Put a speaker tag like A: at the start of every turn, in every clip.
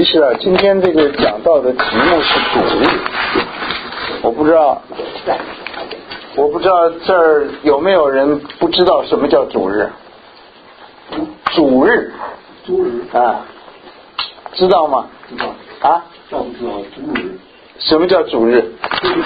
A: 其实啊，今天这个讲到的题目是主日，我不知道这儿有没有人不知道什么叫主日？主日啊，知道吗？
B: 知道
A: 啊？
B: 知道主日。
A: 什么叫主日？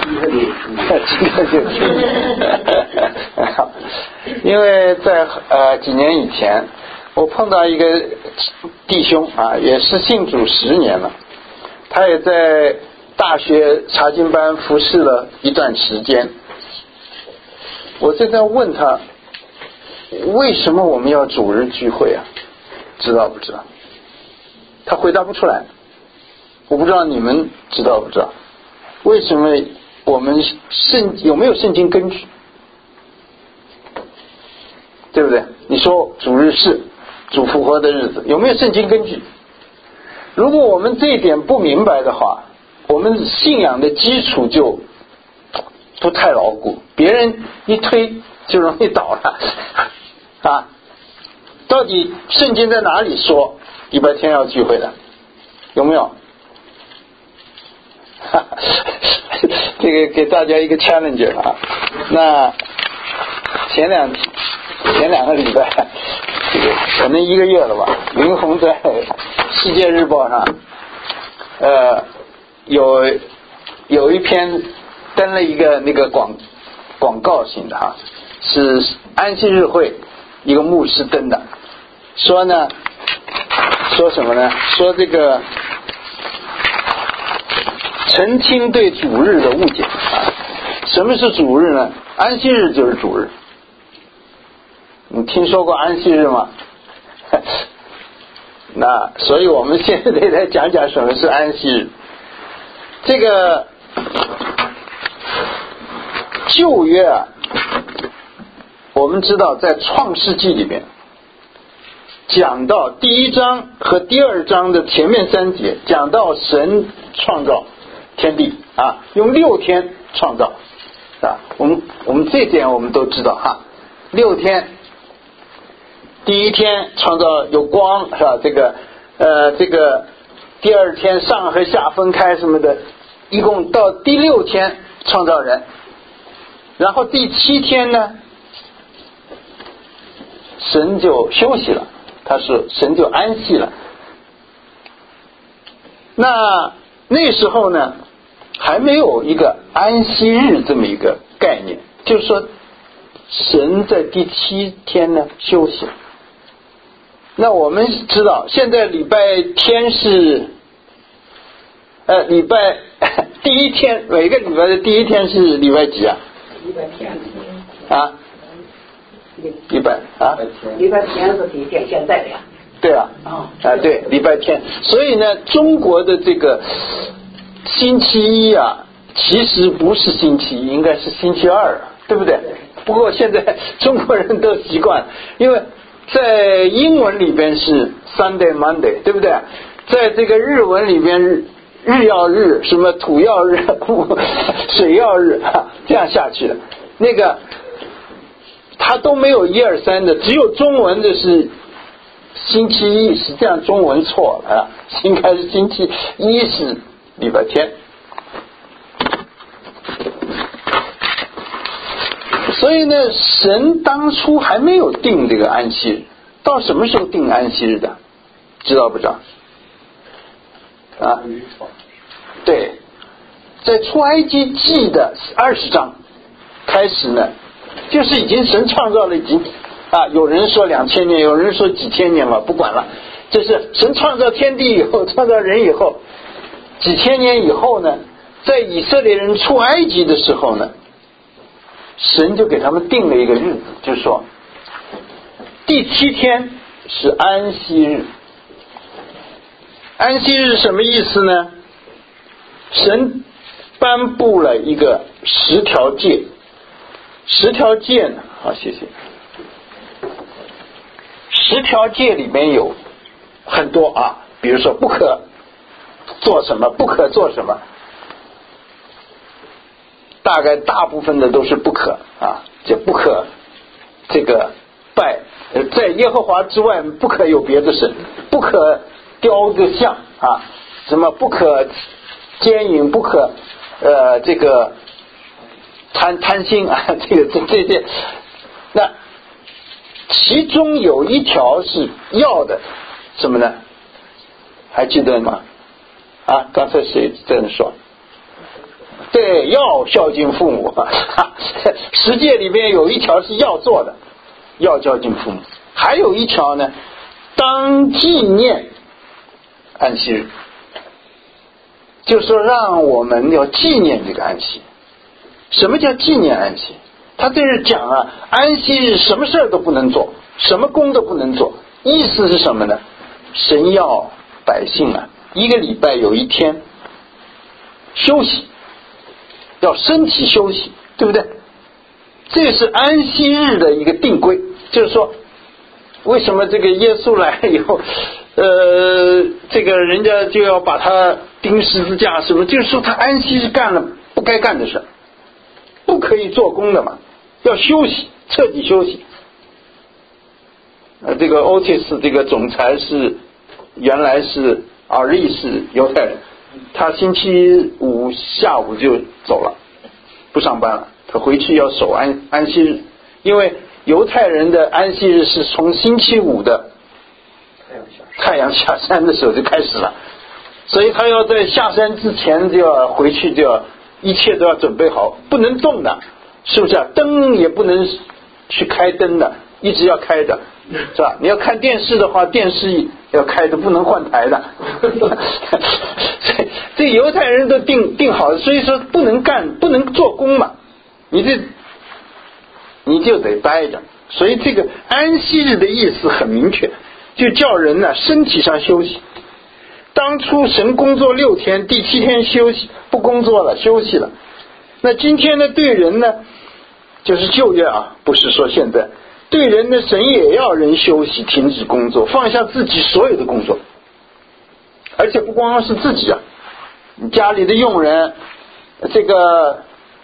A: 因为在几年以前，我碰到一个弟兄啊，也是信主10年了，他也在大学查经班服侍了一段时间。我就在问他，为什么我们要主日聚会啊？知道不知道？他回答不出来。我不知道你们知道不知道？为什么我们有没有圣经根据？对不对？你说主日是主复活的日子，有没有圣经根据？如果我们这一点不明白的话，我们信仰的基础就不太牢固，别人一推就容易倒了啊！到底圣经在哪里说礼拜天要聚会的？有没有？这个给大家一个 challenge 啊！那前两个礼拜，这个可能1个月了吧，林红在《世界日报》上，有一篇登了一个那个广告性的是安息日会一个牧师登的，说什么呢？说这个澄清对主日的误解啊！什么是主日呢？安息日就是主日。你听说过安息日吗？那所以我们现在来讲讲什么是安息日。这个旧约啊，我们知道在创世纪里面讲到第1章和第2章的前面3节，讲到神创造天地啊，用6天创造啊。我们这点我们都知道哈，6天。第1天创造有光是吧？这个第2天上和下分开什么的，一共到第6天创造人，然后第7天呢，神就休息了，他说神就安息了。那时候呢，还没有一个安息日这么一个概念，就是说神在第7天呢休息了。那我们知道现在礼拜天是礼拜第1天，每个礼拜的第1天是礼拜几啊？
C: 礼拜天
A: 啊？礼拜
C: 天是第1天，现在的呀。
A: 对啊，对，礼拜天。所以呢，中国的这个星期1啊，其实不是星期1，应该是星期2啊，对不对？不过现在中国人都习惯，因为在英文里边是 Sunday Monday， 对不对？在这个日文里边日曜日，什么土曜日、水曜日这样下去的，那个它都没有1、2、3的，只有中文的是星期1，实际上中文错了啊，应该是星期1是礼拜天。所以呢，神当初还没有定这个安息日，到什么时候定安息日的？知道不知道？啊，对，在出埃及记的20章开始呢，就是已经神创造了，已经有人说2000年，有人说几千年了，不管了，就是神创造天地以后，创造人以后，几千年以后呢，在以色列人出埃及的时候呢，神就给他们定了一个日子，就是说第7天是安息日。安息日是什么意思呢？神颁布了一个10条诫，10条诫呢，好，谢谢。10条诫里面有很多啊，比如说不可做什么，不可做什么，大概大部分的都是不可啊，就不可这个拜，在耶和华之外不可有别的神，不可雕个像啊， 什么不可奸淫，不可这个贪心啊，这些，那其中有一条是要的什么呢？还记得吗？啊，刚才谁这样说？对，要孝敬父母。十诫里边有一条是要做的，要孝敬父母。还有一条呢，当纪念安息日，就是说让我们要纪念这个安息。什么叫纪念安息？他这是讲啊，安息日什么事儿都不能做，什么工都不能做。意思是什么呢？神要百姓啊，一个礼拜有一天休息，要身体休息，对不对？这是安息日的一个定规。就是说为什么这个耶稣来以后这个人家就要把他钉十字架什么，就是说他安息日干了不该干的事，不可以做工的嘛，要休息，彻底休息。这个欧提斯这个总裁原来是尔利是犹太人，他星期五下午就走了，不上班了，他回去要守安息日，因为犹太人的安息日是从星期五的太阳下山的时候就开始了，所以他要在下山之前就要回去，就要一切都要准备好，不能动的，是不是啊？灯也不能去开灯的，一直要开的，是吧？你要看电视的话，电视要开的，不能换台的。这犹太人都定好了，所以说不能做工嘛，你就得待着。所以这个安息日的意思很明确，就叫人呢身体上休息。当初神工作6天，第7天休息，不工作了，休息了。那今天呢，对人呢，就是旧约啊，不是说现在对人呢，神也要人休息，停止工作，放下自己所有的工作，而且不光是自己啊，家里的佣人，这个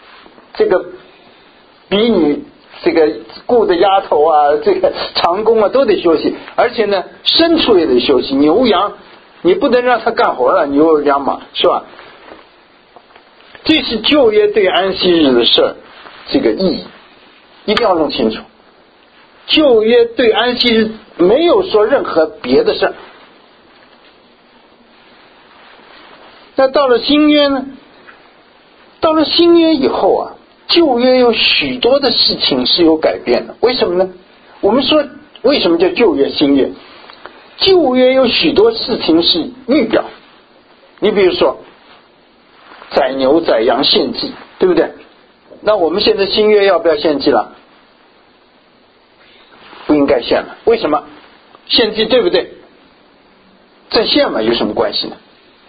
A: 婢女，这个雇的丫头啊，这个长工啊，都得休息。而且呢，牲畜也得休息，牛羊你不能让他干活了，牛羊马，是吧？这是旧约对安息日的事儿，这个意义一定要弄清楚。旧约对安息日没有说任何别的事儿。那到了新约呢？到了新约以后啊，旧约有许多的事情是有改变的。为什么呢？我们说为什么叫旧约新约？旧约有许多事情是预表，你比如说宰牛宰羊献祭，对不对？那我们现在新约要不要献祭了？不应该献了。为什么？献祭对不对？再献嘛，有什么关系呢？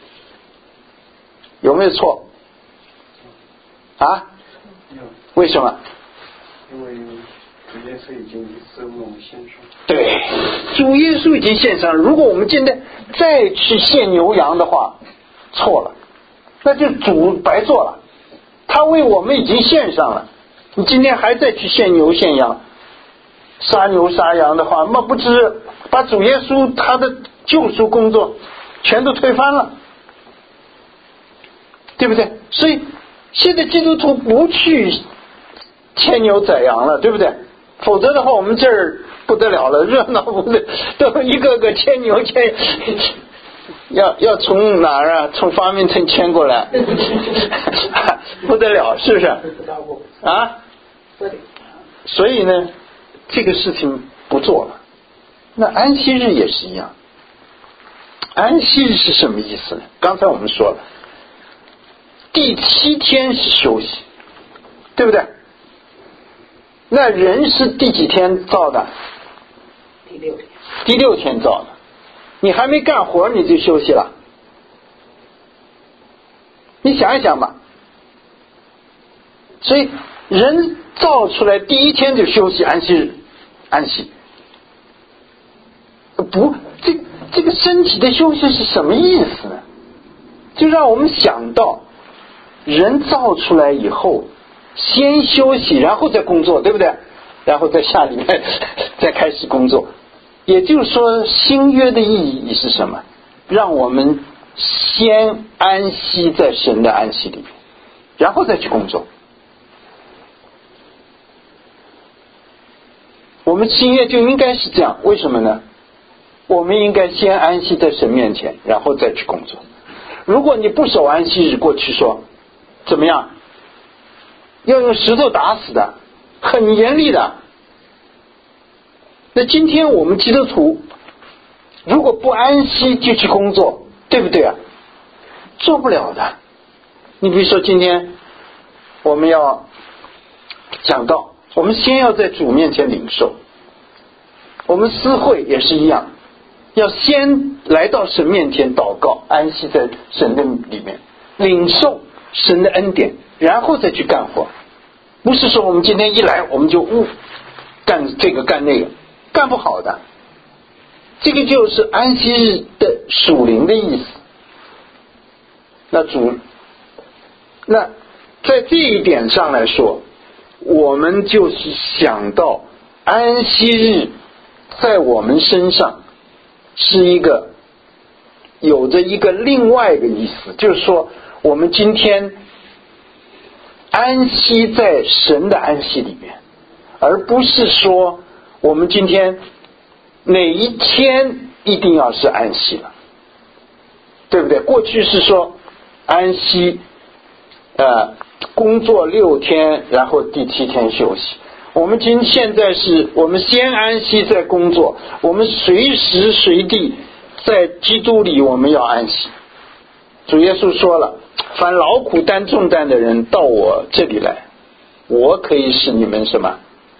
A: 有没有错啊？为什么？
B: 因为主耶稣已经为我们献上。
A: 对，主耶稣已经献上了。如果我们现在再去献牛羊的话，错了，那就主白做了。他为我们已经献上了，你今天还再去献牛献羊，杀牛杀羊的话，那不知把主耶稣他的救赎工作全都推翻了，对不对？所以现在基督徒不去牵牛宰羊了，对不对？否则的话，我们这儿不得了了，热闹不得，都一个个牵牛牵，要从哪儿啊？从发明城牵过来，不得了，是不是？啊？所以呢，这个事情不做了。那安息日也是一样。安息日是什么意思呢？刚才我们说了，第7天是休息，对不对？那人是第几天造的？第六天造的。你还没干活你就休息了？你想一想吧。所以人造出来第1天就休息，安息日，安息。不，这个身体的休息是什么意思呢？就让我们想到人造出来以后先休息，然后再工作，对不对？然后在下礼拜再开始工作。也就是说新约的意义是什么？让我们先安息在神的安息里面，然后再去工作。我们新约就应该是这样，为什么呢？我们应该先安息在神面前，然后再去工作。如果你不守安息日，过去说怎么样？要用石头打死的，很严厉的。那今天我们基督徒如果不安息就去工作，对不对啊？做不了的。你比如说今天我们要讲道，我们先要在主面前领受。我们私会也是一样，要先来到神面前祷告，安息在神的里面，领受神的恩典，然后再去干活。不是说我们今天一来我们就干这个干那个，干不好的。这个就是安息日的属灵的意思。那在这一点上来说，我们就是想到安息日在我们身上是有着一个另外一个意思，就是说我们今天安息在神的安息里面，而不是说我们今天哪一天一定要是安息了，对不对？过去是说安息工作6天，然后第7天休息。我们现在是我们先安息再工作，我们随时随地在基督里我们要安息。主耶稣说了，凡劳苦担重担的人到我这里来，我可以使你们什么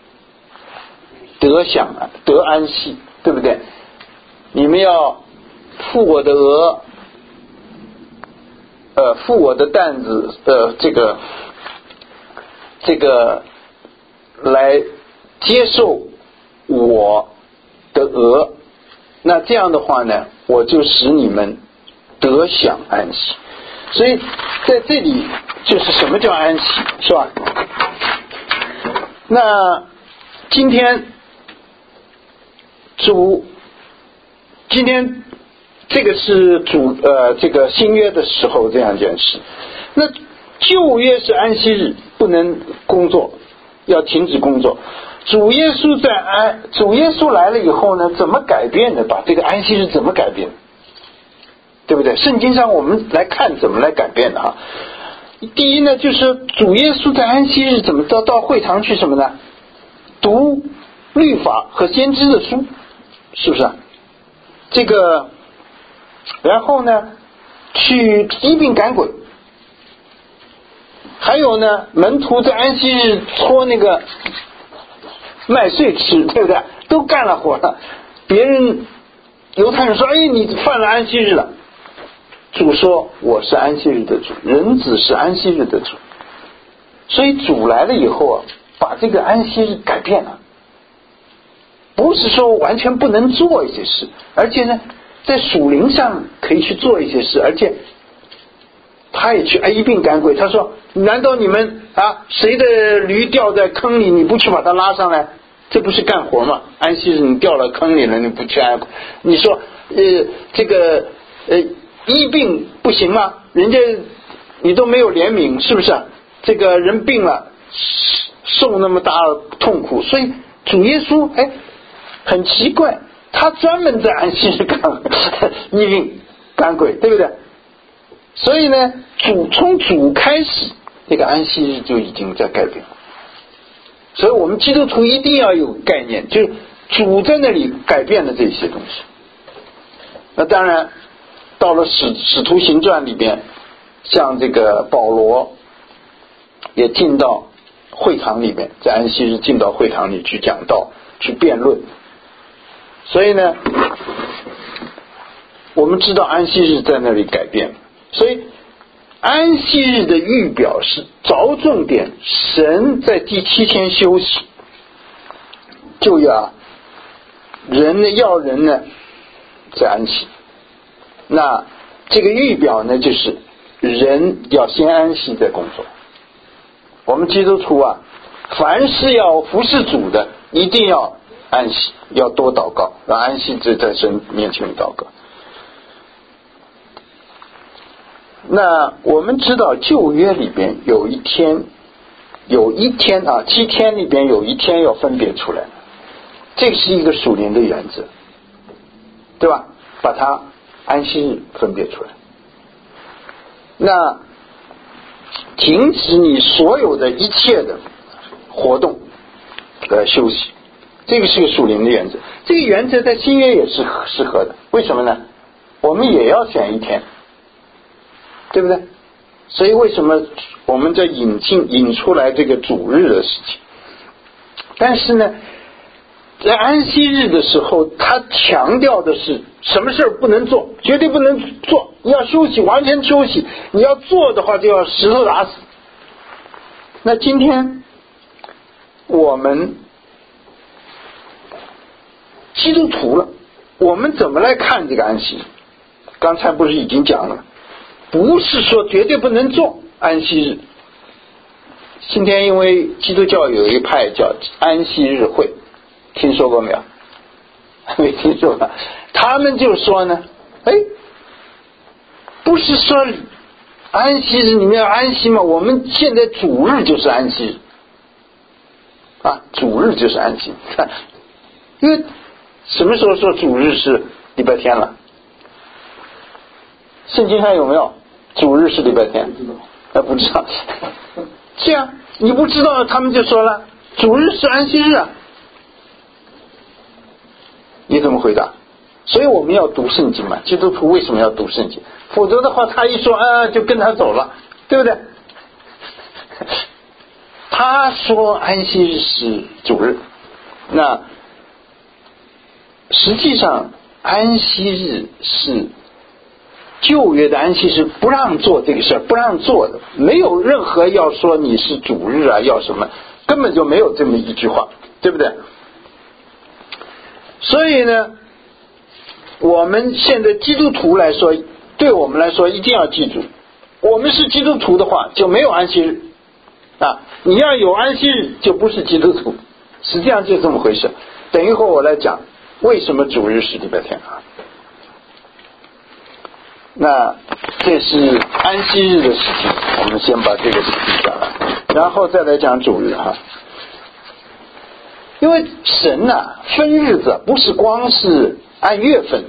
A: 得安息，对不对？你们要负我的额，负我的担子，这个来接受我的额，那这样的话呢，我就使你们得享安息。所以在这里就是什么叫安息，是吧？那今天这个是这个新约的时候这样一件事。那旧约是安息日不能工作，要停止工作。主耶稣来了以后呢，怎么改变的？把这个安息日怎么改变？对不对？圣经上我们来看怎么来改变的哈。第一呢，就是主耶稣在安息日怎么到会堂去什么呢？读律法和先知的书，是不是？这个，然后呢，去医病赶鬼。还有呢，门徒在安息日搓那个麦穗吃，对不对？都干了活了。犹太人说：“哎，你犯了安息日了。”主说：“我是安息日的主，人子是安息日的主。”所以主来了以后啊，把这个安息日改变了，不是说完全不能做一些事，而且呢，在属灵上可以去做一些事，而且他也去医病赶鬼。他说：“难道你们谁的驴掉在坑里，你不去把它拉上来？这不是干活吗？安息日你掉了坑里了，你不去安？你说这个医病不行吗？人家你都没有怜悯，是不是？这个人病了，受那么大痛苦，所以主耶稣很奇怪，他专门在安息日干医病赶鬼，对不对？所以呢，从主开始，这个安息日就已经在改变了。所以我们基督徒一定要有概念，就是主在那里改变了这些东西。那当然到了使徒行传里边，像这个保罗也进到会堂里面，在安息日进到会堂里去讲道，去辩论。所以呢，我们知道安息日在那里改变了。所以安息日的预表是着重点，神在第7天休息，就要人呢在安息。那这个预表呢，就是人要先安息再工作。我们基督徒凡是要服侍主的，一定要安息，要多祷告，让安息在神面前祷告。 那我们知道旧约里边有一天啊，7天里边有一天要分别出来，这是一个属灵的原则，对吧？把它安息日分别出来，那停止你所有的一切的活动来休息，这个是个属灵的原则。这个原则在新约也是适合的，为什么呢？我们也要选一天，对不对？所以为什么我们在引出来这个主日的事情？但是呢，在安息日的时候，他强调的是什么事不能做，绝对不能做，你要休息，完全休息。你要做的话，就要石头打死。那今天我们基督徒了，我们怎么来看这个安息日？刚才不是已经讲了，不是说绝对不能做安息日。今天因为基督教有一派叫安息日会，听说过没有？没听说过。他们就说呢，不是说安息日你们要安息吗？我们现在主日就是安息日啊，主日就是安息。因为什么时候说主日是礼拜天了？圣经上有没有主日是礼拜天？不知道。这样你不知道，他们就说了主日是安息日啊。你怎么回答？所以我们要读圣经嘛，基督徒为什么要读圣经？否则的话他一说就跟他走了，对不对？他说安息日是主日，那实际上安息日是旧约的安息日不让做这个事儿，不让做的，没有任何要说你是主日啊，要什么，根本就没有这么一句话，对不对？所以呢，我们现在基督徒来说，对我们来说一定要记住，我们是基督徒的话就没有安息日啊，你要有安息日就不是基督徒，实际上就这么回事。等一会儿我来讲为什么主日是礼拜天啊。那这是安息日的事情，我们先把这个事情讲了，然后再来讲主日哈。因为神分日子不是光是按月份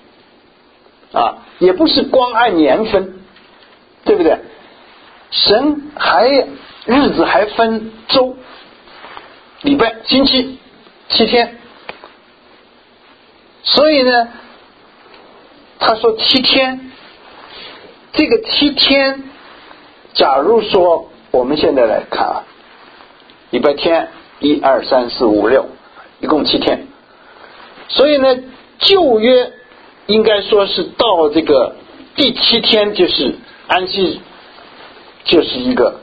A: 也不是光按年份，对不对？神日子还分周、礼拜、星期7天，所以呢他说7天，这个7天假如说我们现在来看礼拜天1、2、3、4、5、6一共7天，所以呢旧约应该说是到这个第7天就是安息日，就是一个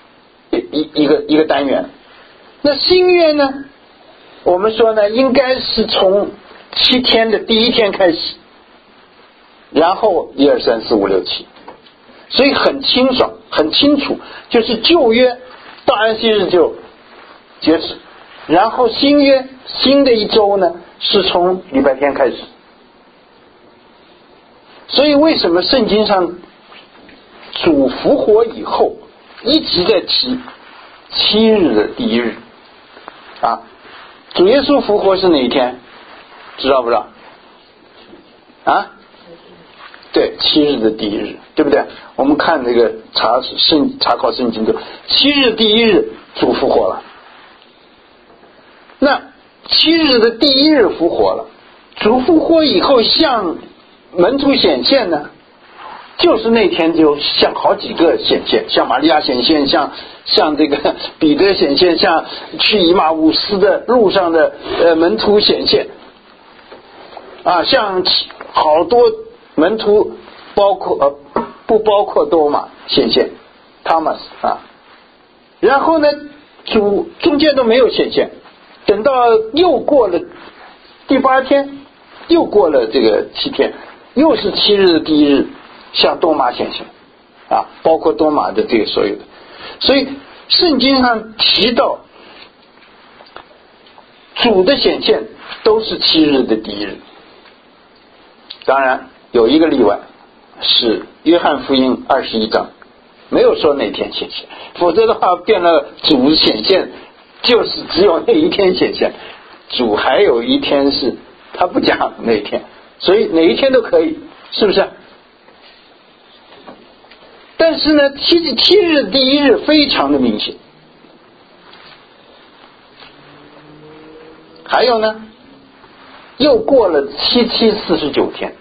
A: 单元。那新约呢，我们说呢应该是从7天的第1天开始，然后1、2、3、4、5、6、7，所以很清爽很清楚，就是旧约到安息日就截止，然后新约新的一周呢是从礼拜天开始。所以为什么圣经上主复活以后一直在提7日的第1日主耶稣复活是哪一天？知道不知道？对，7日的第1日，对不对？我们看这个查考圣经的7日第1日主复活了。那7日的第1日复活了，主复活以后向门徒显现呢，就是那天就向好几个显现，向玛利亚显现，向这个彼得显现，向去以马忤斯的路上的门徒显现向好多门徒不包括多马显现 Thomas 然后呢主中间都没有显现，等到又过了第8天，又过了这个7天，又是7日的第1日向多马显现包括多马的这个所有的。所以圣经上提到主的显现都是7日的第1日，当然有一个例外是约翰福音21章，没有说哪天显现，否则的话变了主显现就是只有那一天显现，主还有一天是他不讲那一天，所以哪一天都可以，是不是？但是呢，七日第一日非常的明显。还有呢，又过了749天，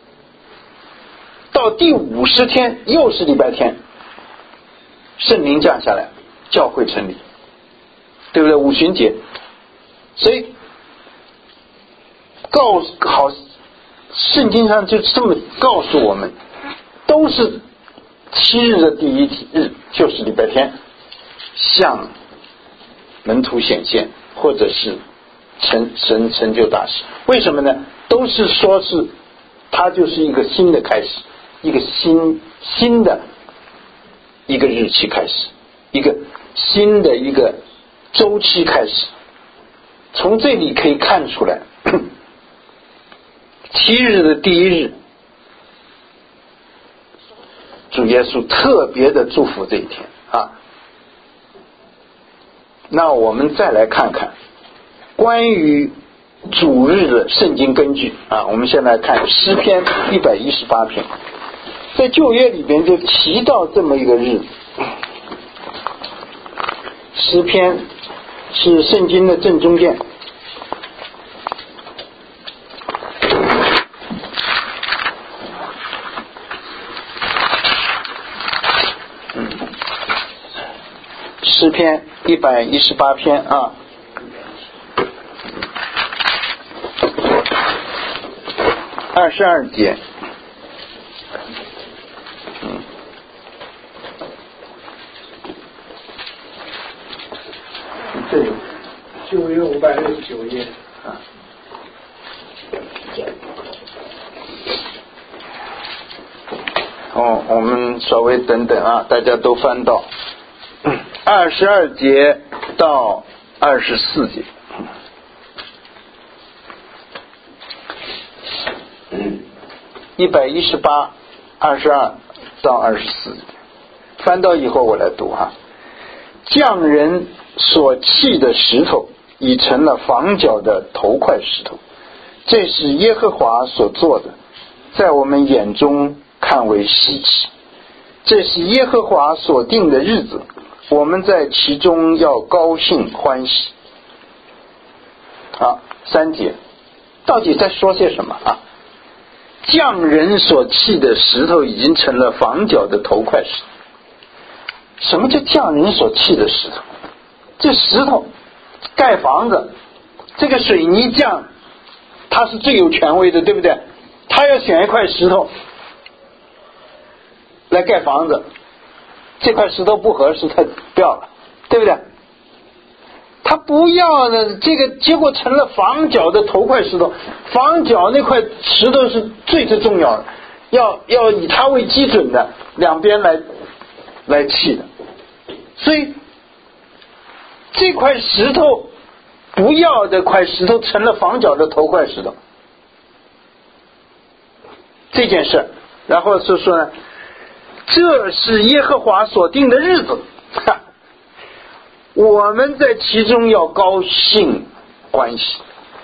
A: 到第50天又是礼拜天，圣灵降下来，教会成立，对不对？五旬节，所以好，圣经上就这么告诉我们，都是7日的第一日，就是礼拜天，向门徒显现，或者是神成就大事。为什么呢？都是说是它就是一个新的开始，一个新的一个日期开始，一个新的一个周期开始。从这里可以看出来7日的第一日，主耶稣特别的祝福这一天啊。那我们再来看看关于主日的圣经根据啊。我们先来看诗篇118篇，在旧约里边就提到这么一个日子。诗篇是圣经的正中间，诗篇118篇啊，22节，这里
B: 旧约569页
A: 啊。我们稍微等等啊，大家都翻到22节到24节。118、22到24节，翻到以后我来读哈。匠人所砌的石头已成了房角的头块石头，这是耶和华所做的，在我们眼中看为稀奇。这是耶和华所定的日子，我们在其中要高兴欢喜。好，3节到底在说些什么啊？匠人所砌的石头已经成了房角的头块石头。什么叫匠人所砌的石头？这石头盖房子，这个水泥匠他是最有权威的，对不对？他要选一块石头来盖房子，这块石头不合适他不要了，对不对？他不要的这个结果成了房角的头块石头，房角那块石头是最重要的，要以它为基准的，两边来砌的。所以这块石头不要的块石头成了房角的头块石头，这件事。然后是说呢，这是耶和华所定的日子，我们在其中要高兴欢喜。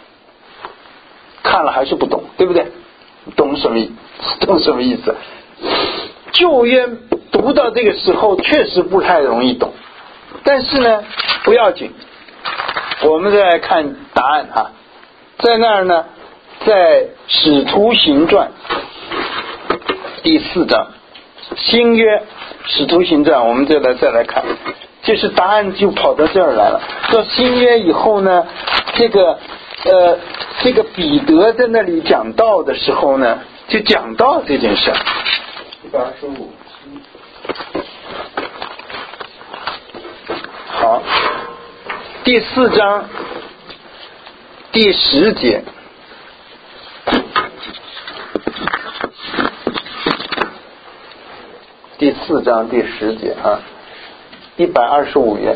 A: 看了还是不懂，对不对？懂什么意思？旧约读到这个时候确实不太容易懂，但是呢不要紧，我们再来看答案啊。在那儿呢，在使徒行传第4章，新约使徒行传，我们再来看，就是答案就跑到这儿来了。到新约以后呢，这个彼得在那里讲道的时候呢，就讲到这件事。
B: 125。
A: 好，第4章第10节。第4章第10节啊，125页。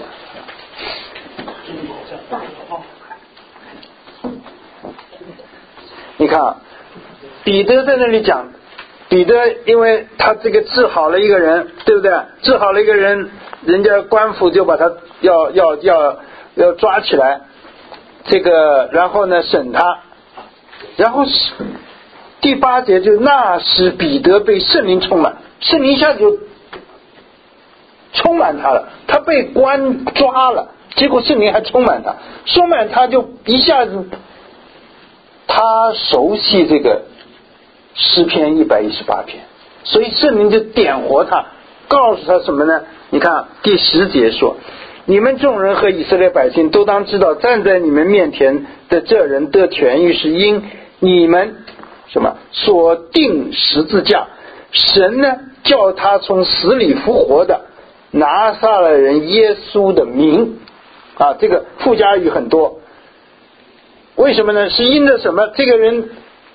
A: 你看啊，彼得在那里讲彼得因为他这个治好了一个人，对不对？治好了一个人，人家官府就把他要抓起来，这个然后呢审他，然后第8节就那时彼得被圣灵充满，圣灵一下子就充满他了，他被官抓了，结果圣灵还充满他，充满他就一下子他熟悉这个诗篇118篇，所以圣灵就点活他，告诉他什么呢？你看第10节说，你们众人和以色列百姓都当知道，站在你们面前的这人得痊愈，是因你们什么所定十字架，神呢叫他从死里复活的拿撒勒人耶稣的名啊，这个附加语很多。为什么呢？是因着什么？这个人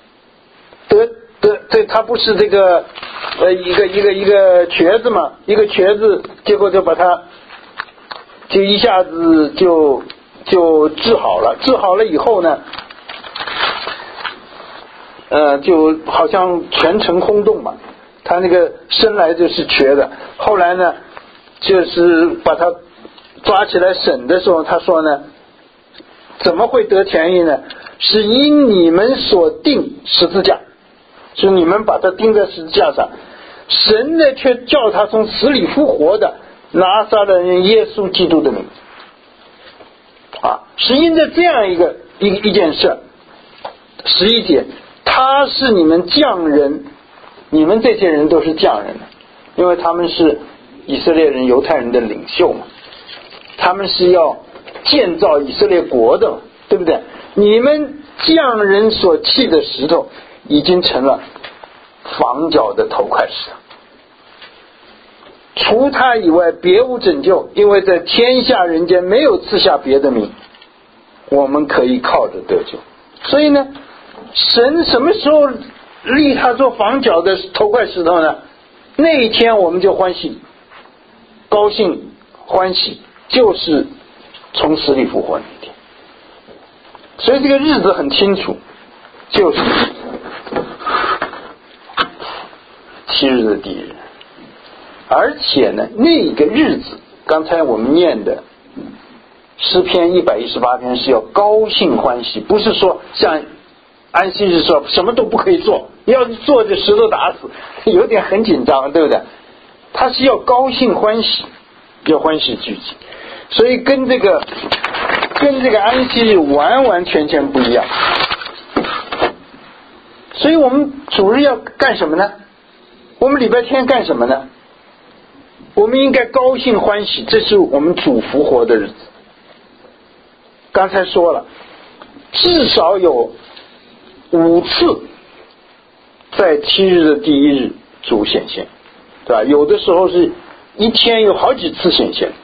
A: 这他不是这个一个瘸子嘛，一个瘸子，结果就把他就一下子就治好了，治好了以后呢，就好像全城轰动嘛。他那个生来就是瘸的，后来呢，就是把他抓起来审的时候，他说呢，怎么会得痊愈呢？是因你们所定十字架，是你们把他钉在十字架上，神呢却叫他从死里复活的拿撒勒人耶稣基督的名啊，是因着这样一件事。11节，他是你们匠人，你们这些人都是匠人，因为他们是以色列人犹太人的领袖嘛，他们是要建造以色列国的，对不对？你们匠人所砌的石头已经成了房角的头块石头，除他以外别无拯救，因为在天下人间没有赐下别的名，我们可以靠着得救。所以呢，神什么时候立他做房角的头块石头呢？那一天我们就欢喜高兴欢喜，就是从死里复活那一天。所以这个日子很清楚，就是7日的第一日。而且呢，那个日子刚才我们念的诗篇118篇是要高兴欢喜，不是说像安息日说什么都不可以做，要是做就石头打死，有点很紧张，对不对？他是要高兴欢喜，要欢喜聚集，所以跟这个安息日完完全全不一样。所以我们主日要干什么呢？我们礼拜天干什么呢？我们应该高兴欢喜，这是我们主复活的日子。刚才说了，至少有5次在7日的第一日主显现，对吧？有的时候是一天有好几次显现。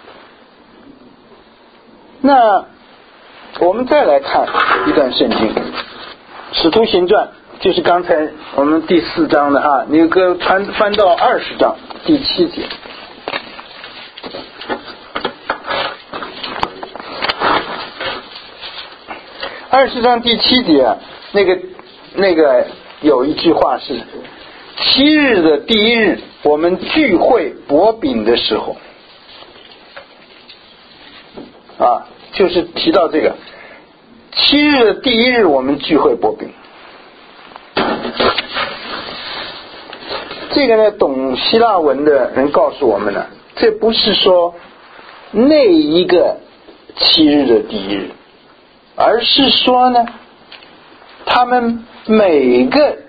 A: 那我们再来看一段圣经，使徒行传，就是刚才我们第4章的哈，你翻到20章第7节。20章第7节，那个有一句话是7日的第一日，我们聚会擘饼的时候啊，就是提到这个7日的第一日，我们聚会擘饼。这个呢，懂希腊文的人告诉我们呢，这不是说那一个7日的第一日，而是说呢，他们每一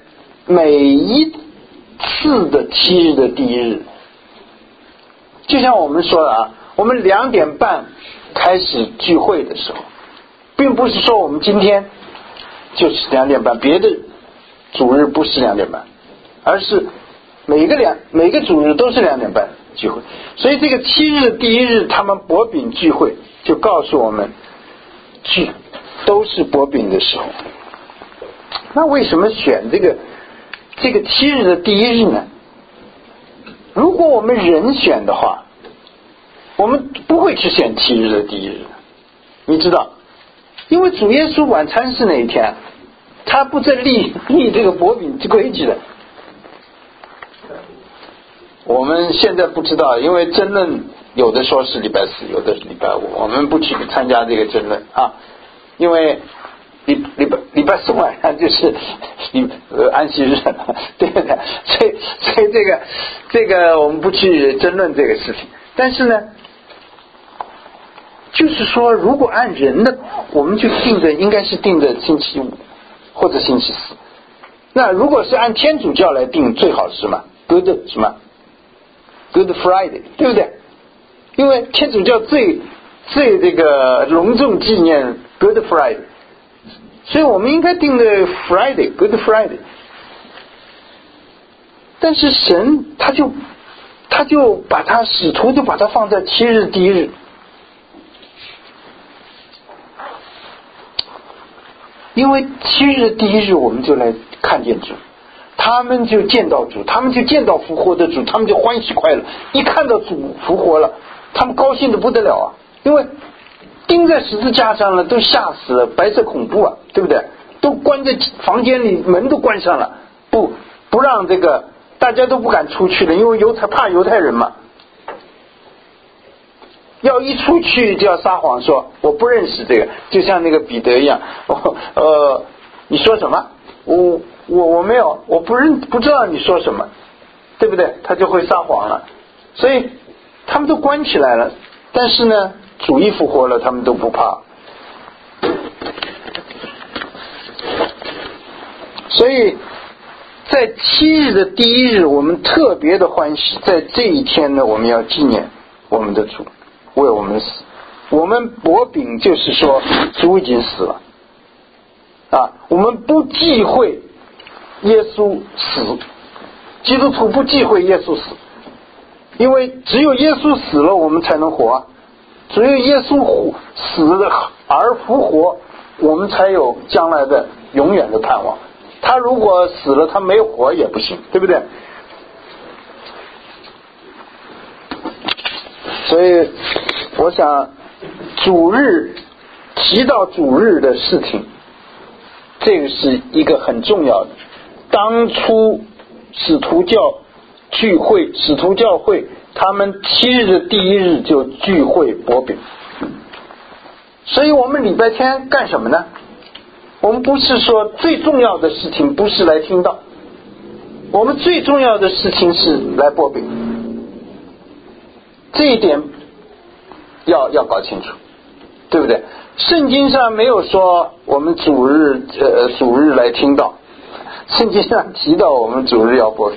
A: 次的7日的第一日，就像我们说的啊，我们2点半开始聚会的时候，并不是说我们今天就是2点半，别的主日不是2点半，而是每个主日都是2点半聚会。所以这个7日第一日他们擘饼聚会，就告诉我们都是擘饼的时候。那为什么选这个7日的第一日呢？如果我们人选的话，我们不会去选7日的第一日，你知道，因为主耶稣晚餐是哪一天，他不再立这个擘饼之规矩的， 我们现在不知道，因为争论有的说是礼拜四，有的是礼拜五，我们不去参加这个争论啊，因为礼拜四晚上就是安息日，对不对？所以这个我们不去争论这个事情。但是呢，就是说，如果按人的，我们就定的应该是定的星期五或者星期四。那如果是按天主教来定，最好是什么 ？Good 什么 ？Good Friday， 对不对？因为天主教最这个隆重纪念 Good Friday， 所以我们应该定的 Friday，Good Friday。但是神他就把他使徒就把它放在7日第一日。因为7日第一日我们就来看见主，他们就见到主，他们就见到复活的主，他们就欢喜快乐。一看到主复活了，他们高兴的不得了啊！因为钉在十字架上了，都吓死了，白色恐怖啊，对不对？都关在房间里，门都关上了，不让这个大家都不敢出去了，因为怕犹太人嘛。要一出去就要撒谎说我不认识这个，就像那个彼得一样，你说什么？我没有，我不知道你说什么，对不对？他就会撒谎了。所以他们都关起来了，但是呢，主一复活了，他们都不怕。所以在7日的第一日，我们特别的欢喜，在这一天呢，我们要纪念我们的主为我们死。我们薄饼就是说主已经死了啊，我们不忌讳耶稣死，基督徒不忌讳耶稣死，因为只有耶稣死了我们才能活，只有耶稣死了而复活，我们才有将来的永远的盼望。他如果死了他没有活也不行，对不对？所以我想主日提到主日的事情，这个是一个很重要的。当初使徒教会他们7日的第一日就聚会薄饼，所以我们礼拜天干什么呢？我们不是说最重要的事情不是来听道，我们最重要的事情是来薄饼，这一点要搞清楚，对不对？圣经上没有说我们主日来听道，圣经上提到我们主日要薄饼。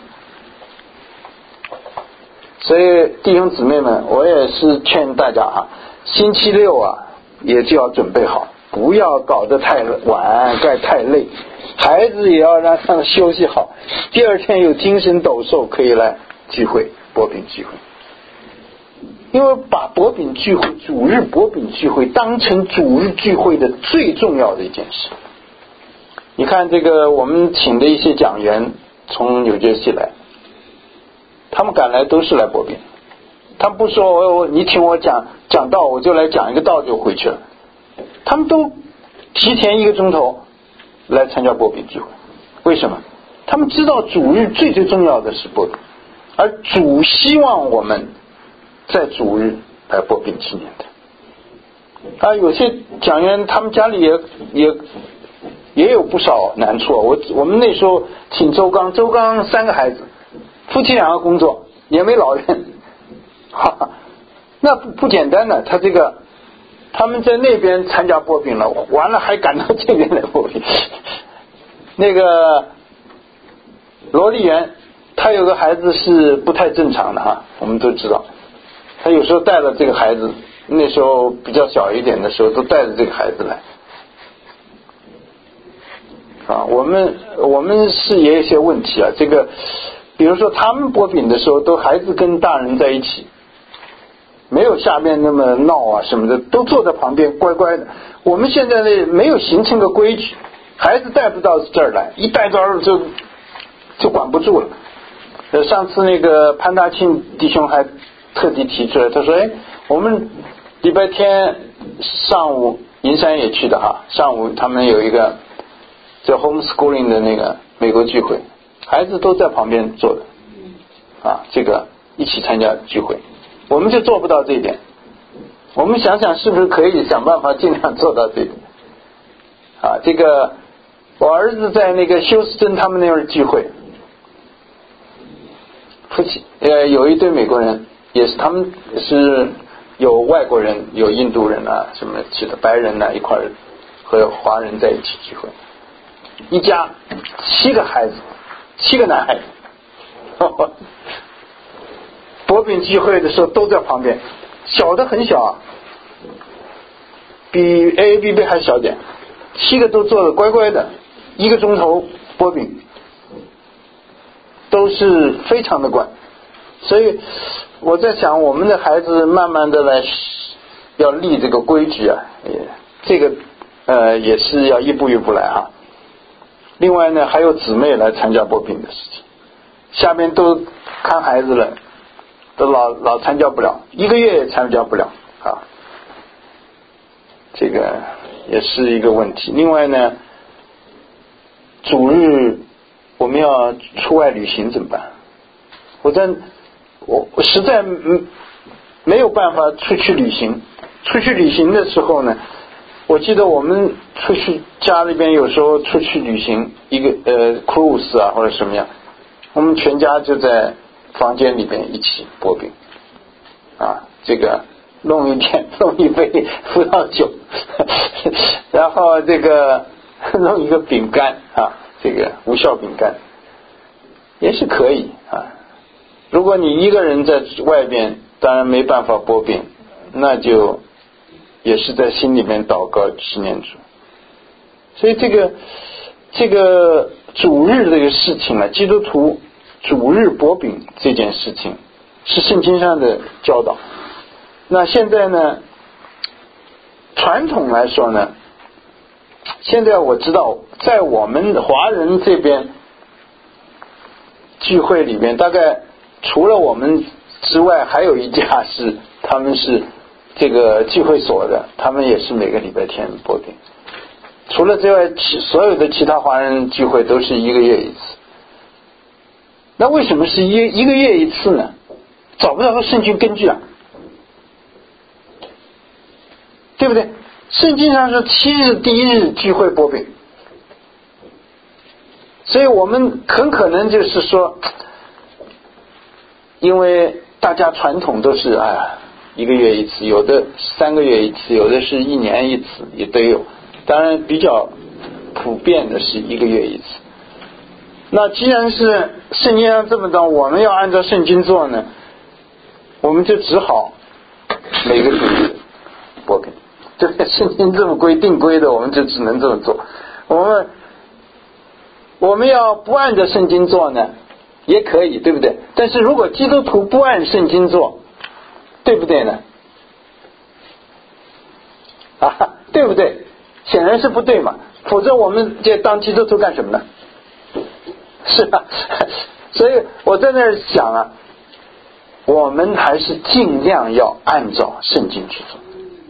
A: 所以弟兄姊妹们，我也是劝大家啊，星期六啊也就要准备好，不要搞得太晚太累，孩子也要让他们休息好，第二天有精神抖擞可以来聚会薄饼聚会。因为把薄饼聚会主日薄饼聚会当成主日聚会的最重要的一件事。你看这个我们请的一些讲员从纽约西来，他们赶来都是来薄饼，他们不说你听我讲道我就来讲一个道就回去了，他们都提前1个钟头来参加薄饼聚会。为什么？他们知道主日最重要的是薄饼，而主希望我们在主日来薄饼纪念的。有些讲员他们家里也有不少难处。我们那时候请周刚3个孩子，夫妻2个工作，也没老人，那不简单的。他们在那边参加薄饼了，完了还赶到这边来薄饼。那个罗丽媛，他有个孩子是不太正常的我们都知道。他有时候带了这个孩子，那时候比较小一点的时候都带着这个孩子来我们是也有些问题这个比如说他们薄饼的时候都孩子跟大人在一起，没有下面那么闹什么的，都坐在旁边乖乖的。我们现在呢没有形成个规矩，孩子带不到这儿来，一带到这儿就管不住了。上次那个潘大庆弟兄还特地提出来，他说我们礼拜天上午银山也去的上午他们有一个叫 homeschooling 的那个美国聚会，孩子都在旁边坐的这个一起参加聚会，我们就做不到这一点。我们想想是不是可以想办法尽量做到这一点这个我儿子在那个休斯顿他们那边聚会，夫妻有一对美国人，也是他们是有外国人，有印度人什么其他白人一块和华人在一起聚会，一家7个孩子，7个男孩子薄饼聚会的时候都在旁边，小的很小比 AABB 还小点，7个都做得乖乖的，1个钟头薄饼，都是非常的乖。所以我在想，我们的孩子慢慢的来要立这个规矩这个也是要一步一步来另外呢，还有姊妹来参加薄饼的事情，下面都看孩子了，都老参加不了，1个月也参加不了这个也是一个问题。另外呢，主日我们要出外旅行怎么办？我实在没有办法出去旅行。出去旅行的时候呢，我记得我们出去家里边有时候出去旅行，一个cruise 或者什么样，我们全家就在房间里边一起薄饼这个弄一杯葡萄酒然后这个弄一个饼干这个无效饼干也是可以如果你一个人在外边，当然没办法薄饼，那就也是在心里面祷告纪念主。所以这个主日这个事情基督徒主日薄饼这件事情是圣经上的教导。那现在呢，传统来说呢，现在我知道在我们华人这边聚会里面，大概除了我们之外，还有一家是他们是这个聚会所的，他们也是每个礼拜天薄饼。除了之外，所有的其他华人聚会都是1个月一次。那为什么是一个月一次呢？找不到个圣经根据对不对？圣经上是7日第1日聚会薄饼，所以我们很可能就是说，因为大家传统都是1个月一次，有的3个月一次，有的是1年一次，也都有。当然比较普遍的是1个月一次。那既然是圣经上这么多，我们要按照圣经做呢，我们就只好每个主日薄饼。对，圣经这么定规的，我们就只能这么做。我们要不按照圣经做呢，也可以，对不对？但是如果基督徒不按圣经做，对不对呢？对不对？显然是不对嘛，否则我们这当基督徒干什么呢？是吧？所以我在那儿想我们还是尽量要按照圣经去做，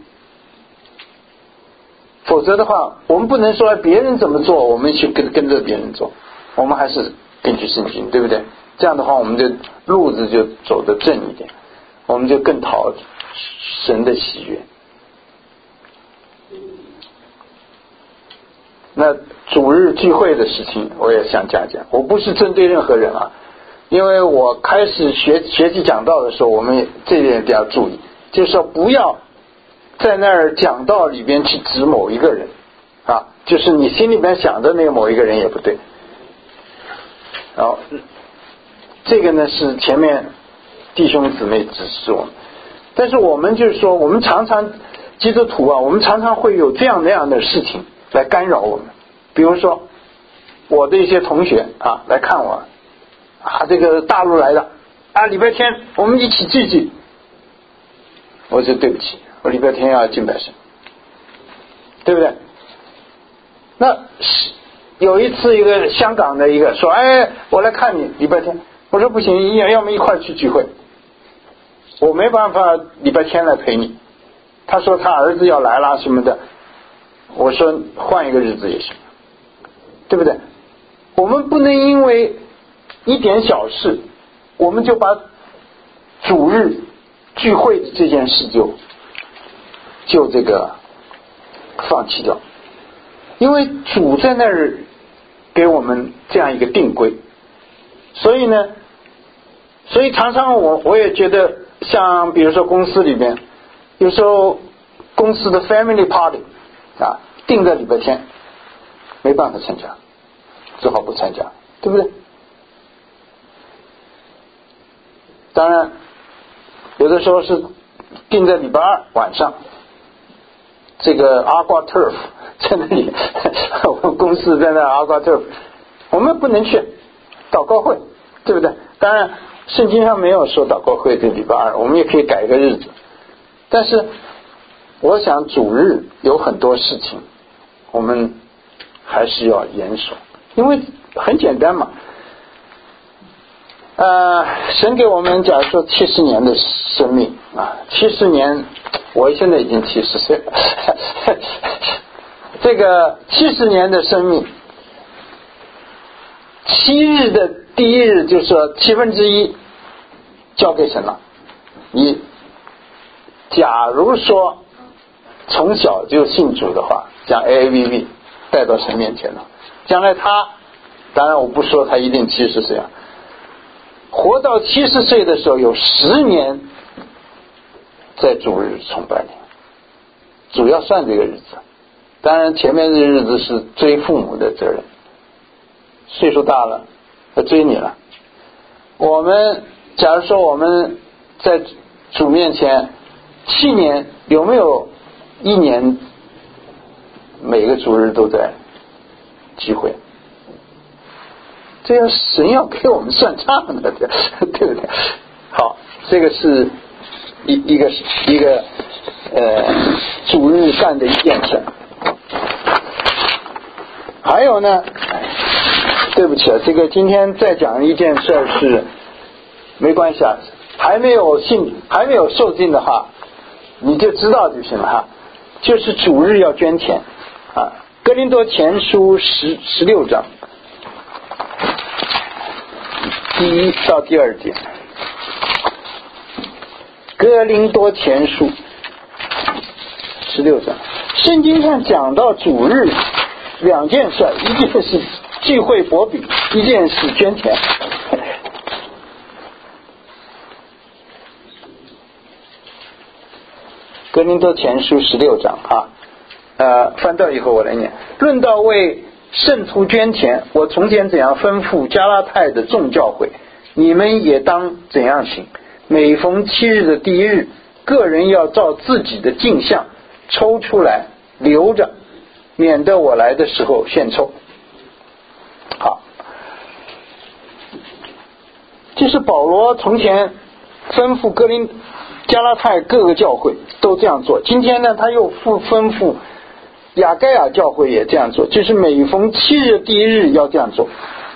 A: 否则的话，我们不能说别人怎么做，我们去跟着别人做，我们还是根据圣经，对不对？这样的话，我们的路子就走得正一点，我们就更讨神的喜悦。那主日聚会的事情，我也想讲讲。我不是针对任何人因为我开始学习讲道的时候，我们这点比较注意，就是说不要在那儿讲道里边去指某一个人就是你心里边想的那个某一个人也不对。这个呢是前面弟兄姊妹指示我们，但是我们就是说，我们常常基督徒我们常常会有这样那样的事情来干扰我们。比如说我的一些同学来看我这个大陆来的礼拜天我们一起聚，我说对不起，我礼拜天要敬拜神，对不对？那有一次一个香港的一个说我来看你礼拜天，我说不行，要么一块去聚会，我没办法礼拜天来陪你。他说他儿子要来了什么的，我说换一个日子也行，对不对？我们不能因为一点小事我们就把主日聚会的这件事就这个放弃掉，因为主在那儿给我们这样一个定规，所以常常我也觉得，像比如说公司里边，有时候公司的 family party 啊，定在礼拜天，没办法参加，只好不参加，对不对？当然有的时候是定在礼拜二晚上，这个 Aqua Turf 在那里我们公司在那 Aqua Turf， 我们不能去祷告会，对不对？当然圣经上没有说祷告会在礼拜二，我们也可以改一个日子，但是我想主日有很多事情我们还是要严守，因为很简单嘛，神给我们假如说70年的生命啊，70年，我现在已经70岁了这个70年的生命，7日的第一日就说1/7交给神了。你假如说从小就信主的话，将 AAVV 带到神面前了，将来他，当然我不说他一定70岁啊，活到70岁的时候有10年在主日崇拜里，主要算这个日子，当然前面这日子是追父母的责任，岁数大了要追你了。我们假如说我们在主面前7年，有没有1年每个主日都在聚会？这要神要给我们算账的，对不对？好，这个是一个主日干的一件事。还有呢，对不起啊，这个今天再讲一件事是没关系啊，还没有受尽的话，你就知道就行了哈。就是主日要捐钱啊，哥林多前书16章第1到第2节，哥林多前书16章，圣经上讲到主日2件事，一件是聚会薄饼，一件是捐钱。哥林多前书16章啊，翻到以后我来念。论到为圣徒捐钱，我从前怎样吩咐加拉太的众教会，你们也当怎样行。每逢7日的第1日，个人要照自己的镜像抽出来留着，免得我来的时候献臭。好，这是保罗从前吩咐加拉太各个教会都这样做，今天呢他又吩咐亚该亚教会也这样做，就是每逢7日第1日要这样做。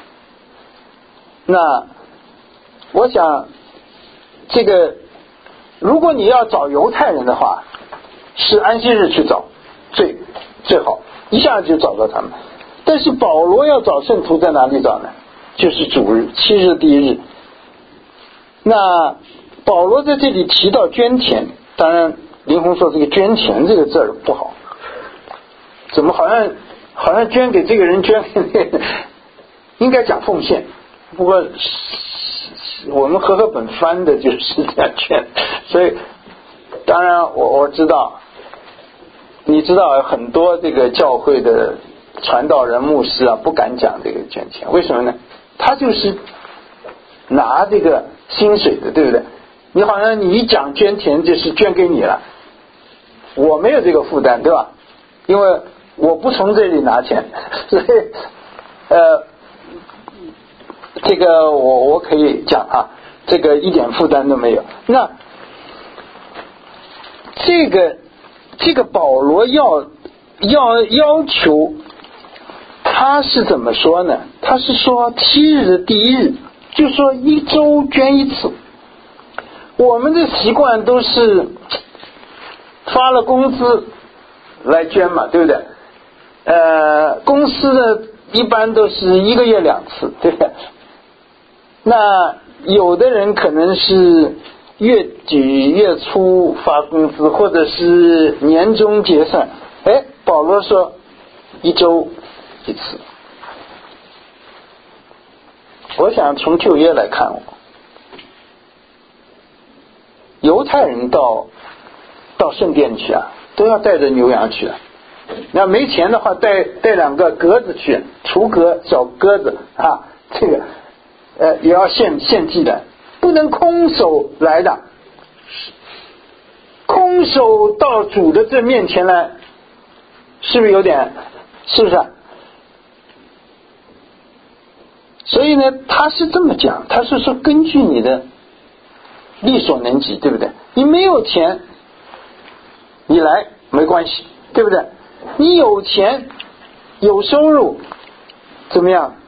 A: 那我想这个如果你要找犹太人的话，是安息日去找最好，一下就找到他们。但是保罗要找圣徒在哪里找呢？就是主日7日第1日。那保罗在这里提到捐钱，当然林红说这个捐钱这个字儿不好，怎么好像捐给这个人，捐给那个人，应该讲奉献。不过我们和合本翻的就是这样捐，所以当然我知道，你知道很多这个教会的传道人牧师啊不敢讲这个捐钱，为什么呢？他就是拿这个薪水的，对不对？你好像你一讲捐钱就是捐给你了，我没有这个负担，对吧？因为我不从这里拿钱，所以这个我可以讲啊，这个一点负担都没有。那这个保罗要求，他是怎么说呢？他是说7日的第1日，就说1周捐1次。我们的习惯都是发了工资来捐嘛，对不对？公司的一般都是1个月2次，对不对？那有的人可能是月底月初发工资，或者是年终结算。保罗说1周1次。我想从旧约来看，犹太人到圣殿去啊，都要带着牛羊去啊。那没钱的话，带2个鸽子去，雏鸽小鸽子啊，这个也要献祭的，不能空手来的。空手到主的这面前来，是不是有点？是不是？所以呢，他是这么讲，他是说根据你的力所能及，对不对？你没有钱，你来没关系，对不对？你有钱有收入，怎么样？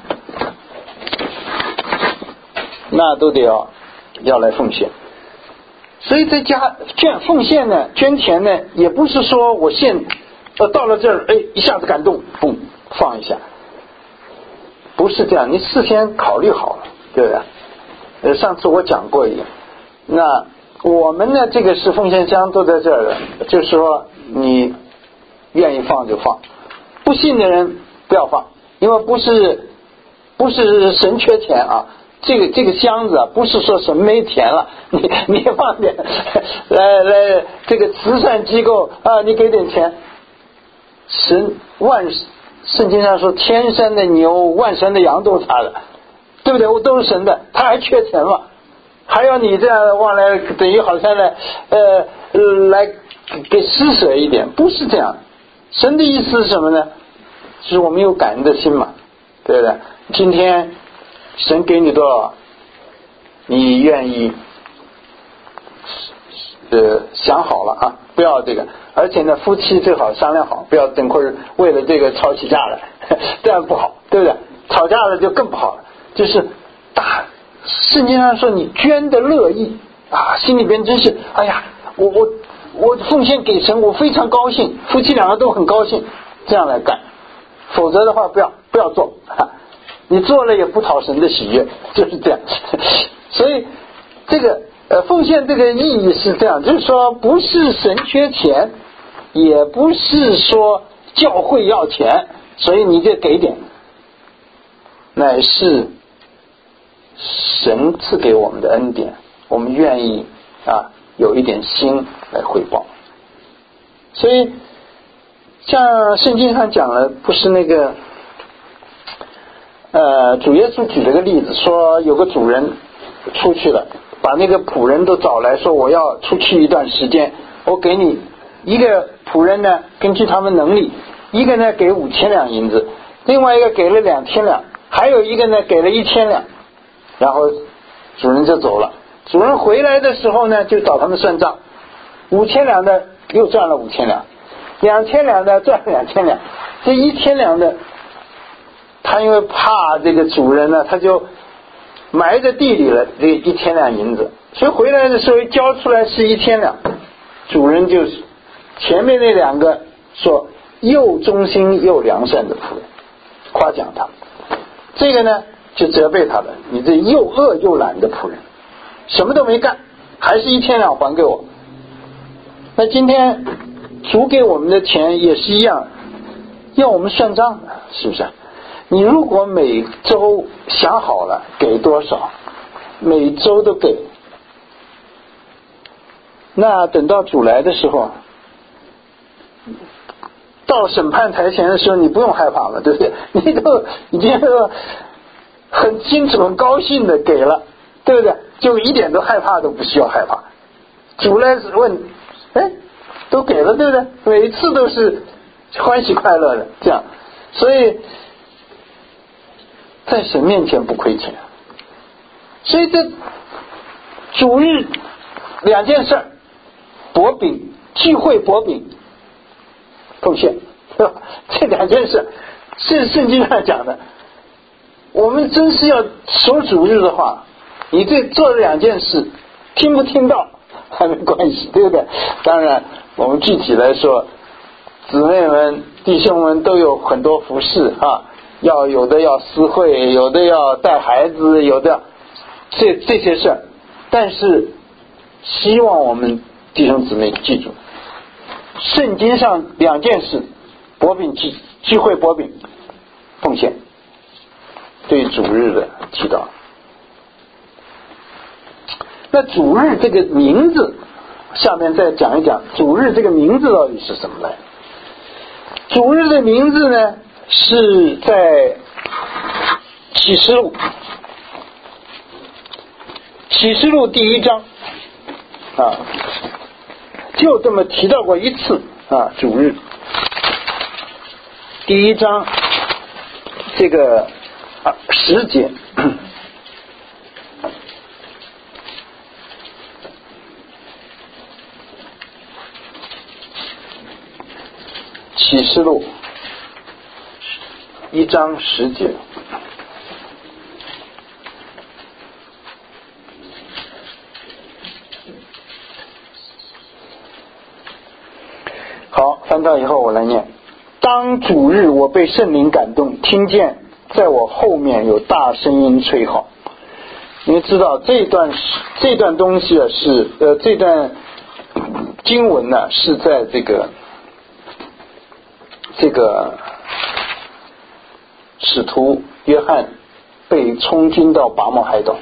A: 那都得要来奉献。所以在家奉献呢，捐钱呢，也不是说我到了这儿，一下子感动，嘣放一下，不是这样，你事先考虑好了，对不对？上次我讲过一个，那我们呢，这个是奉献箱都在这儿的，就是说你愿意放就放，不信的人不要放，因为不是神缺钱啊。这个箱子啊，不是说神没钱了，你放点来这个慈善机构啊，你给点钱。圣经上说天山的牛万山的羊都是他的，对不对？我都是神的，他还缺钱吗？还要你这样往来，等于好像来给施舍一点，不是这样。神的意思是什么呢？就是我们有感恩的心嘛，对不对？今天神给你多少，你愿意想好了啊，不要这个。而且呢，夫妻最好商量好，不要等会儿为了这个吵起架来，这样不好，对不对？吵架了就更不好了。就是圣经上说你捐的乐意啊，心里边真是哎呀，我奉献给神，我非常高兴，夫妻2个都很高兴，这样来干。否则的话不要做啊，你做了也不讨神的喜悦，就是这样。所以这个奉献这个意义是这样，就是说不是神缺钱，也不是说教会要钱，所以你就给点，乃是神赐给我们的恩典，我们愿意有一点心来回报。所以像圣经上讲了，不是那个主耶稣举了个例子，说有个主人出去了，把那个仆人都找来，说我要出去一段时间，我给你一个仆人呢，根据他们能力，一个呢给5000两银子，另外一个给了2000两，还有一个呢给了1000两，然后主人就走了。主人回来的时候呢，就找他们算账，5000两的又赚了5000两，2000两的赚了2000两，这1000两的他因为怕这个主人呢，他就埋在地里了这1000两银子，所以回来的时候一交出来是1000两，主人就是前面那2个说又忠心又良善的仆人，夸奖他，这个呢就责备他了，你这又恶又懒的仆人，什么都没干，还是1000两还给我。那今天主给我们的钱也是一样，要我们算账的，是不是？你如果每周想好了给多少，每周都给，那等到主来的时候，到审判台前的时候，你不用害怕了，对不对？你都已经很清楚很高兴的给了，对不对？就一点都害怕都不需要害怕。主来问，都给了，对不对？每一次都是欢喜快乐的，这样。所以在神面前不亏钱。所以这主日2件事，薄饼聚会，薄饼奉献，是吧？这2件事是圣经上讲的。我们真是要守主日的话，你这做2件事，听不听到还没关系，对不对？当然我们具体来说，姊妹们弟兄们都有很多服事有的要私会，有的要带孩子，有的这些事儿，但是希望我们弟兄姊妹记住，圣经上2件事：薄饼聚会、薄饼奉献，对主日的祈祷。那主日这个名字，下面再讲一讲主日这个名字到底是什么来。主日的名字呢，是在启示录第1章啊，就这么提到过一次啊。主日第1章这个10节，启示录1章10节。好，翻到以后我来念。当主日，我被圣灵感动，听见在我后面有大声音吹号。你知道这段东西啊，是这段经文呢，是在这个使徒约翰被充军到拔摩海岛，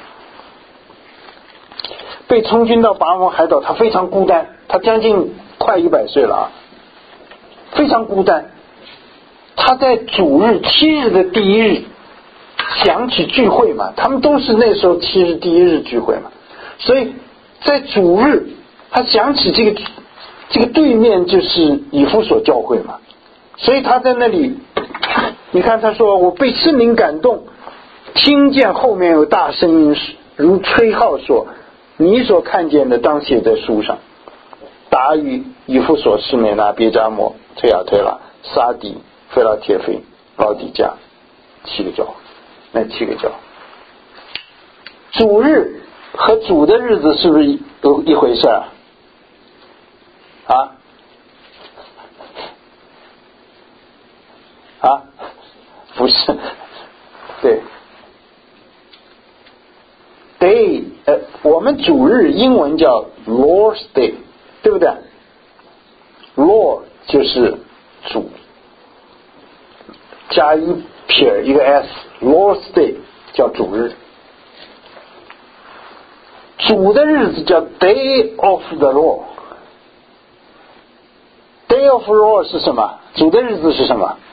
A: 他非常孤单，他将近快100岁了啊，非常孤单。他在主日7日的第1日想起聚会嘛，他们都是那时候7日第1日聚会嘛，所以在主日他想起这个对面就是以弗所教会嘛，所以他在那里，你看他说我被圣灵感动，听见后面有大声音如吹号说，你所看见的当写在书上。达于以弗所、士美拿、别迦摩、推亚推拉、撒底、腓拉铁非、老底嘉7个教会，那7个教。主日和主的日子是不是有一回事啊？不是，对 day， 我们主日英文叫 Lord's Day， 对不对？ Lord 就是主，加一撇一个 s， Lord's Day 叫主日。主的日子叫 Day of the Lord。 Day of the Lord 是什么？主的日子是什么？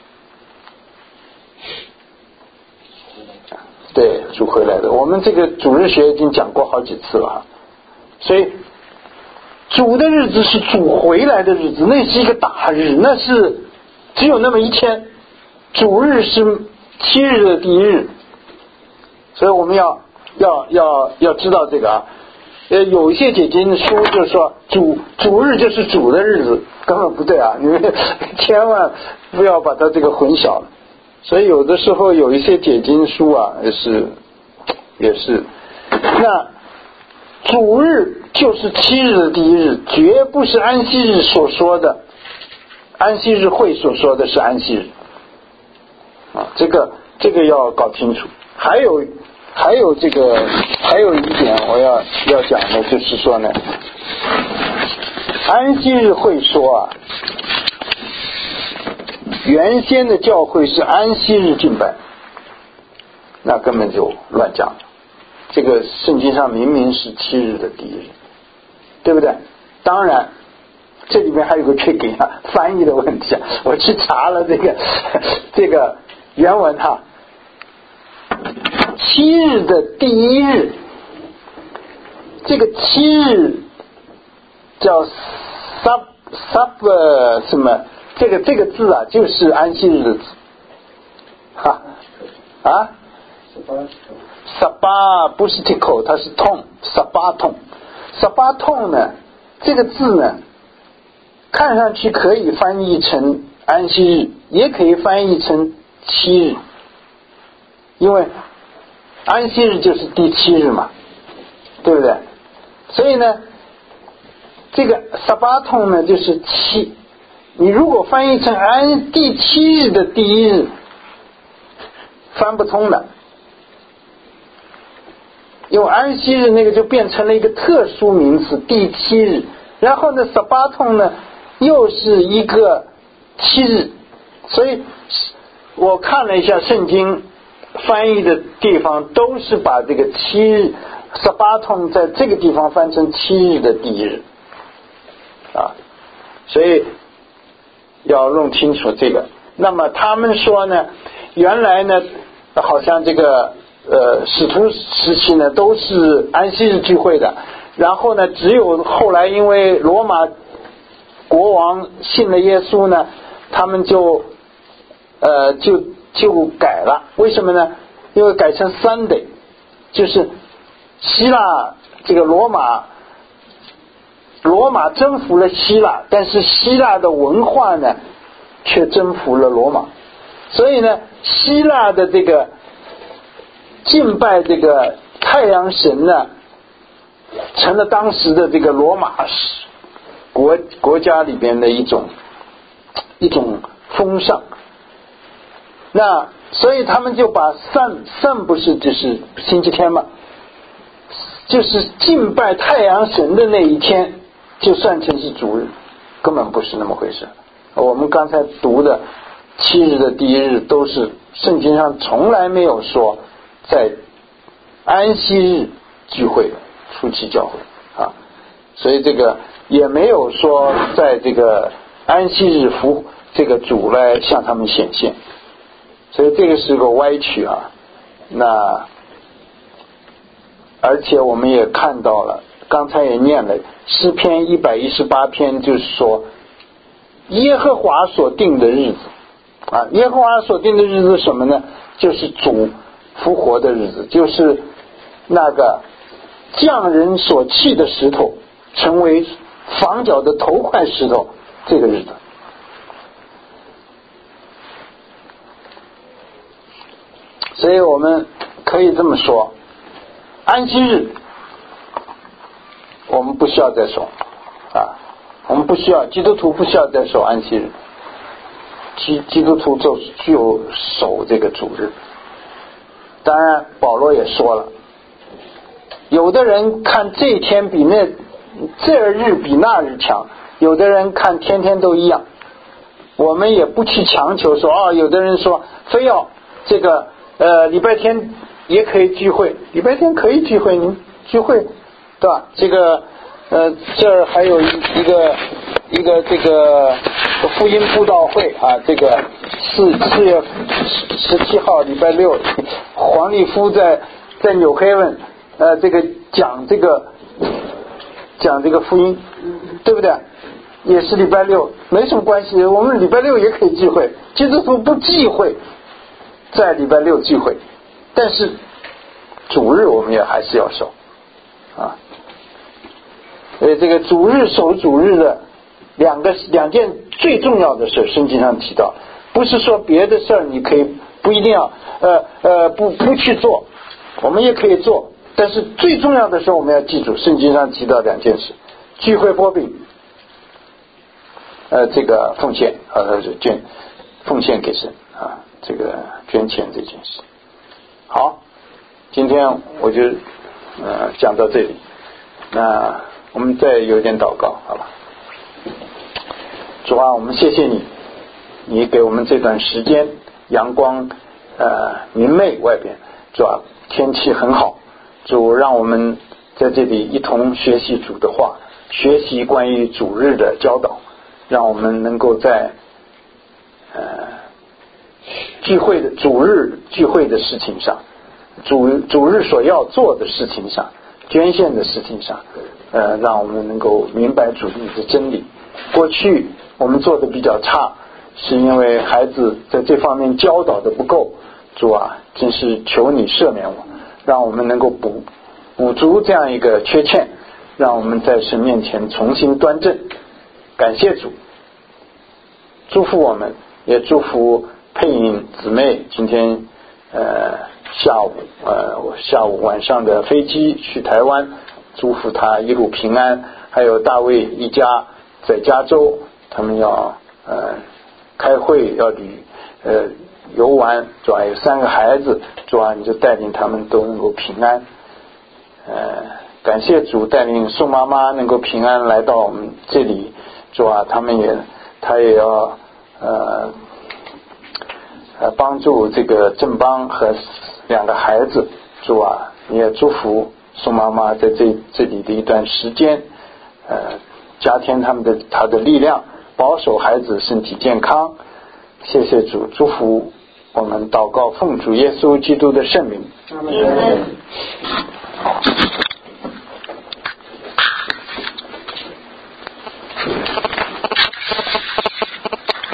A: 对，主回来的。我们这个主日学已经讲过好几次了，所以主的日子是主回来的日子，那是一个大日，那是只有那么一天。主日是7日的第1日，所以我们要知道这个啊。有一些解经书就是说主日就是主的日子，根本不对啊！你们千万不要把它这个混淆了。所以有的时候有一些解经书啊，也是，那主日就是7日的第1日，绝不是安息日所说的，安息日会所说的是安息日啊，这个要搞清楚。还有一点我要讲的就是说呢，安息日会说啊，原先的教会是安息日敬拜，那根本就乱讲了。这个圣经上明明是7日的第1日，对不对？当然这里面还有个 tricky 啊，翻译的问题啊，我去查了这个原文哈，7日的第1日，这个7日叫 sub 什么？这个字啊，就是安息日的字，Sabbath 不是 tickle， 它是痛 Sabbaton 呢，这个字呢，看上去可以翻译成安息日，也可以翻译成7日，因为安息日就是第7日嘛，对不对？所以呢，这个 Sabbaton 呢就是7，你如果翻译成第7日的第1日，翻不通的。 因为安息日那个就变成了一个特殊名词，第7日。然后呢，撒巴痛呢又是一个7日，所以我看了一下圣经翻译的地方，都是把这个7日撒巴痛在这个地方翻成7日的第1日啊，所以要弄清楚这个。那么他们说呢，原来呢好像这个使徒时期呢都是安息日聚会的，然后呢只有后来因为罗马国王信了耶稣呢，他们就改了。为什么呢？因为改成 Sunday， 就是希腊这个罗马征服了希腊，但是希腊的文化呢却征服了罗马，所以呢希腊的这个敬拜这个太阳神呢成了当时的这个罗马国家里边的一种风尚。那所以他们就把Sun不是就是星期天嘛，就是敬拜太阳神的那一天就算成是主日，根本不是那么回事。我们刚才读的7日的第1日都是圣经上从来没有说在安息日聚会的初期教会啊，所以这个也没有说在这个安息日这个主来向他们显现，所以这个是个歪曲啊。那而且我们也看到了，刚才也念了诗篇118篇，就是说耶和华所定的日子啊，耶和华所定的日子是什么呢？就是主复活的日子，就是那个匠人所弃的石头成为房角的头块石头这个日子。所以我们可以这么说，安息日我们不需要再守啊，我们不需要，基督徒不需要再守安息日，基督徒就具有守这个主日。当然保罗也说了，有的人看这一天比这日比那日强，有的人看天天都一样。我们也不去强求说有的人说非要这个礼拜天也可以聚会，礼拜天可以聚会，你聚会对吧？这个这儿还有一个这个福音布道会啊，这个4月17号礼拜六，黄立夫在纽黑文这个讲这个福音，对不对？也是礼拜六，没什么关系，我们礼拜六也可以聚会，基督徒不忌讳在礼拜六聚会，但是主日我们也还是要守啊。所以这个主日守主日的两件最重要的事，圣经上提到，不是说别的事儿你可以不一定要不去做，我们也可以做，但是最重要的时候我们要记住，圣经上提到2件事：聚会擘饼，这个奉献奉献给神啊，这个捐钱这件事。好，今天我就讲到这里，那我们再有点祷告，好吧？主啊，我们谢谢你，你给我们这段时间阳光明媚，外边主啊天气很好，主让我们在这里一同学习主的话，学习关于主日的教导，让我们能够在主日聚会的事情上，主日所要做的事情上，捐献的事情上，让我们能够明白主你的真理。过去我们做的比较差，是因为孩子在这方面教导的不够，主啊，真是求你赦免我，让我们能够补足这样一个缺欠，让我们在神面前重新端正。感谢主，祝福我们，也祝福配音姊妹今天下午晚上的飞机去台湾，祝福他一路平安。还有大卫一家在加州，他们要开会，要游玩，主要有3个孩子，主要你就带领他们都能够平安。 感谢主带领宋妈妈能够平安来到我们这里，主啊，他也要帮助这个正邦和2个孩子，主啊，你也祝福宋妈妈在这里的一段时间，加添他的力量，保守孩子身体健康。谢谢主，祝福我们祷告，奉主耶稣基督的圣名。